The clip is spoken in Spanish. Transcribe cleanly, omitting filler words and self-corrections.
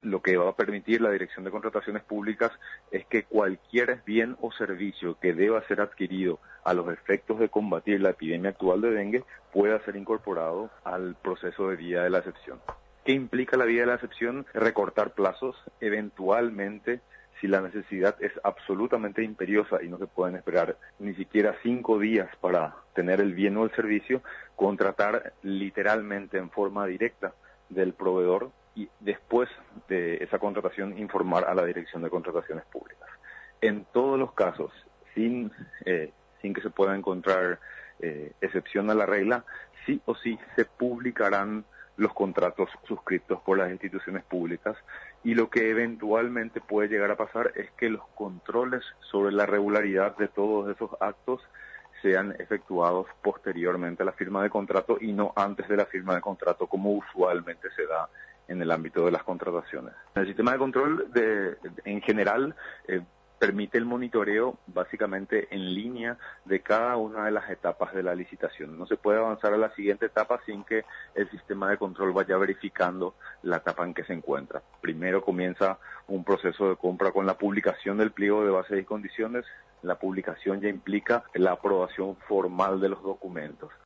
Lo que va a permitir la Dirección de Contrataciones Públicas es que cualquier bien o servicio que deba ser adquirido a los efectos de combatir la epidemia actual de dengue pueda ser incorporado al proceso de vía de la excepción. ¿Qué implica la vía de la excepción? Recortar plazos, eventualmente, si la necesidad es absolutamente imperiosa y no se pueden esperar ni siquiera 5 días para tener el bien o el servicio, contratar literalmente en forma directa del proveedor y después de esa contratación informar a la Dirección de Contrataciones Públicas. En todos los casos, sin que se pueda encontrar excepción a la regla, sí o sí se publicarán los contratos suscritos por las instituciones públicas, y lo que eventualmente puede llegar a pasar es que los controles sobre la regularidad de todos esos actos sean efectuados posteriormente a la firma de contrato y no antes de la firma de contrato, como usualmente se da en el ámbito de las contrataciones. El sistema de control en general permite el monitoreo básicamente en línea de cada una de las etapas de la licitación. No se puede avanzar a la siguiente etapa sin que el sistema de control vaya verificando la etapa en que se encuentra. Primero comienza un proceso de compra con la publicación del pliego de bases y condiciones. La publicación ya implica la aprobación formal de los documentos.